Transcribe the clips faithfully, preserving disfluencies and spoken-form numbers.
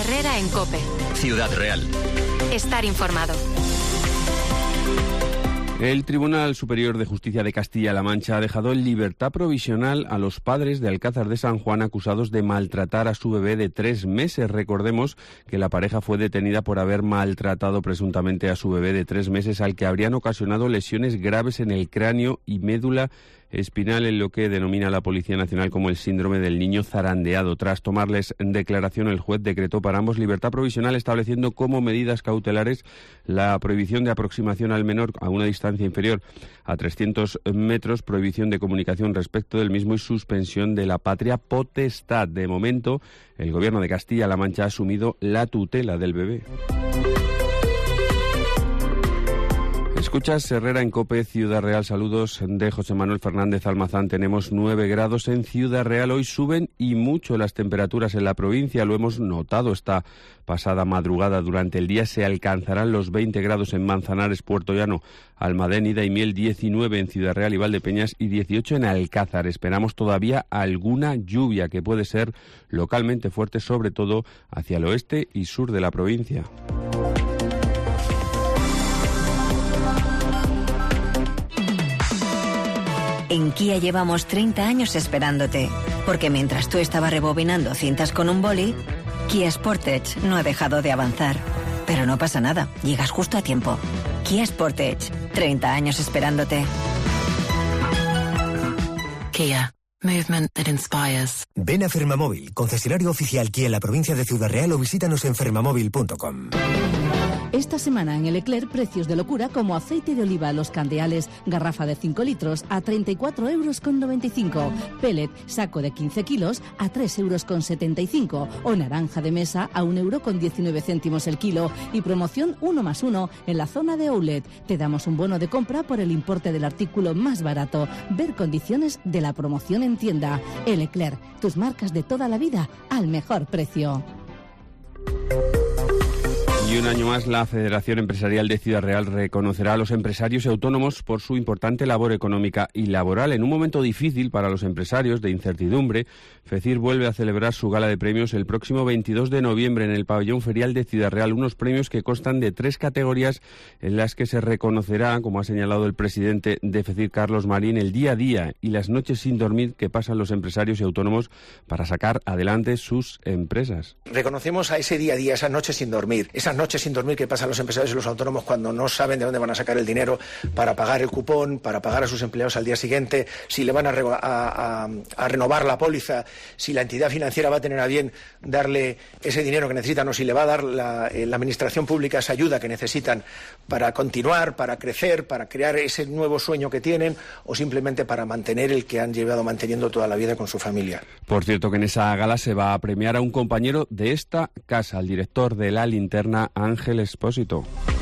Herrera en COPE. Ciudad Real. Estar informado. El Tribunal Superior de Justicia de Castilla-La Mancha ha dejado en libertad provisional a los padres de Alcázar de San Juan acusados de maltratar a su bebé de tres meses. Recordemos que la pareja fue detenida por haber maltratado presuntamente a su bebé de tres meses, al que habrían ocasionado lesiones graves en el cráneo y médula espinal, en lo que denomina la Policía Nacional como el síndrome del niño zarandeado. Tras tomarles declaración, el juez decretó para ambos libertad provisional, estableciendo como medidas cautelares la prohibición de aproximación al menor a una distancia inferior a trescientos metros, prohibición de comunicación respecto del mismo y suspensión de la patria potestad. De momento, el Gobierno de Castilla-La Mancha ha asumido la tutela del bebé. Escuchas Herrera en COPE, Ciudad Real. Saludos de José Manuel Fernández Almazán. Tenemos nueve grados en Ciudad Real. Hoy suben y mucho las temperaturas en la provincia. Lo hemos notado esta pasada madrugada. Durante el día se alcanzarán los veinte grados en Manzanares, Puerto Llano, Almadén y Daimiel, diecinueve en Ciudad Real y Valdepeñas y dieciocho en Alcázar. Esperamos todavía alguna lluvia que puede ser localmente fuerte, sobre todo hacia el oeste y sur de la provincia. En Kia llevamos treinta años esperándote, porque mientras tú estabas rebobinando cintas con un boli, Kia Sportage no ha dejado de avanzar. Pero no pasa nada, llegas justo a tiempo. Kia Sportage, treinta años esperándote. Kia, movement that inspires. Ven a Fermamóvil, concesionario oficial Kia en la provincia de Ciudad Real, o visítanos en fermamóvil punto com. Esta semana en el Leclerc, precios de locura como aceite de oliva Los Candeales, garrafa de cinco litros a treinta y cuatro euros con noventa y cinco, pellet, saco de quince kilos a tres euros con setenta y cinco o naranja de mesa a un euro con diecinueve céntimos el kilo y promoción uno más uno en la zona de outlet. Te damos un bono de compra por el importe del artículo más barato. Ver condiciones de la promoción en tienda. El Leclerc, tus marcas de toda la vida al mejor precio. Y un año más, la Federación Empresarial de Ciudad Real reconocerá a los empresarios y autónomos por su importante labor económica y laboral. En un momento difícil para los empresarios, de incertidumbre, FECIR vuelve a celebrar su gala de premios el próximo veintidós de noviembre en el pabellón ferial de Ciudad Real. Unos premios que constan de tres categorías en las que se reconocerá, como ha señalado el presidente de FECIR, Carlos Marín, el día a día y las noches sin dormir que pasan los empresarios y autónomos para sacar adelante sus empresas. Reconocemos a ese día a día, esas noches sin dormir, esas noches sin dormir que pasan los empresarios y los autónomos cuando no saben de dónde van a sacar el dinero para pagar el cupón, para pagar a sus empleados al día siguiente, si le van a, re- a, a, a renovar la póliza, si la entidad financiera va a tener a bien darle ese dinero que necesitan o si le va a dar la, eh, la administración pública esa ayuda que necesitan para continuar, para crecer, para crear ese nuevo sueño que tienen o simplemente para mantener el que han llevado manteniendo toda la vida con su familia. Por cierto, que en esa gala se va a premiar a un compañero de esta casa, al director de La Linterna, Ángel Expósito.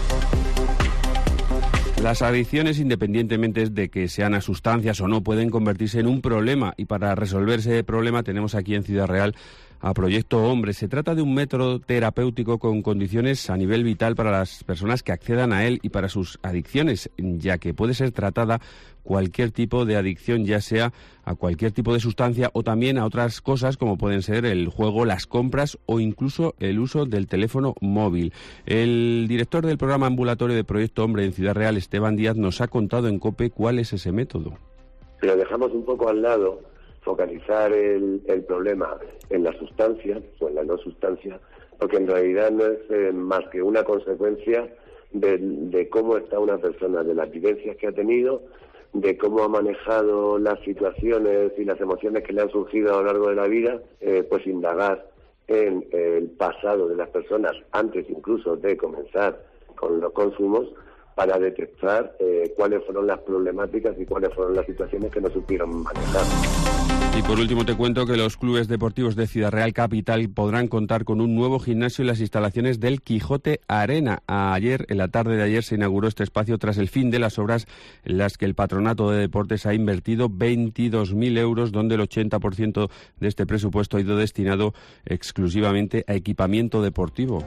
Las adicciones, independientemente de que sean a sustancias o no, pueden convertirse en un problema, y para resolver ese problema tenemos aquí en Ciudad Real a Proyecto Hombre. Se trata de un método terapéutico con condiciones a nivel vital para las personas que accedan a él y para sus adicciones, ya que puede ser tratada cualquier tipo de adicción, ya sea a cualquier tipo de sustancia o también a otras cosas como pueden ser el juego, las compras o incluso el uso del teléfono móvil. El director del programa ambulatorio de Proyecto Hombre en Ciudad Real, Esteban Díaz, nos ha contado en COPE cuál es ese método. Si lo dejamos un poco al lado, focalizar el, el problema en la sustancia o en la no sustancia, porque en realidad no es eh, más que una consecuencia de, de cómo está una persona, de las vivencias que ha tenido, de cómo ha manejado las situaciones y las emociones que le han surgido a lo largo de la vida, eh, pues indagar en el pasado de las personas antes incluso de comenzar con los consumos, para detectar eh, cuáles fueron las problemáticas y cuáles fueron las situaciones que no supieron manejar. Y por último te cuento que los clubes deportivos de Ciudad Real Capital podrán contar con un nuevo gimnasio en las instalaciones del Quijote Arena. Ayer, en la tarde de ayer, se inauguró este espacio tras el fin de las obras en las que el Patronato de Deportes ha invertido veintidós mil euros, donde el ochenta por ciento de este presupuesto ha ido destinado exclusivamente a equipamiento deportivo.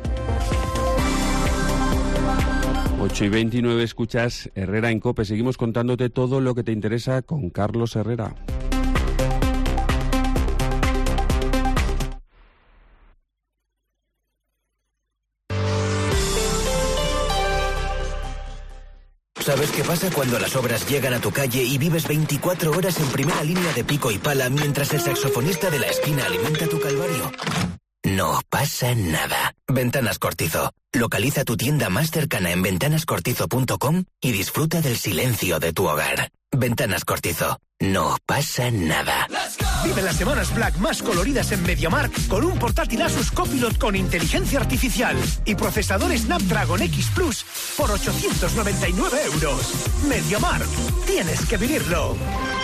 ocho y veintinueve, escuchas Herrera en COPE. Seguimos contándote todo lo que te interesa con Carlos Herrera. ¿Sabes qué pasa cuando las obras llegan a tu calle y vives veinticuatro horas en primera línea de pico y pala mientras el saxofonista de la esquina alimenta tu calvario? No pasa nada. Ventanas Cortizo. Localiza tu tienda más cercana en ventanas cortizo punto com y disfruta del silencio de tu hogar. Ventanas Cortizo. No pasa nada. Vive las semanas Black más coloridas en MediaMarkt con un portátil Asus Copilot con inteligencia artificial y procesador Snapdragon X Plus por ochocientos noventa y nueve euros. MediaMarkt. Tienes que vivirlo.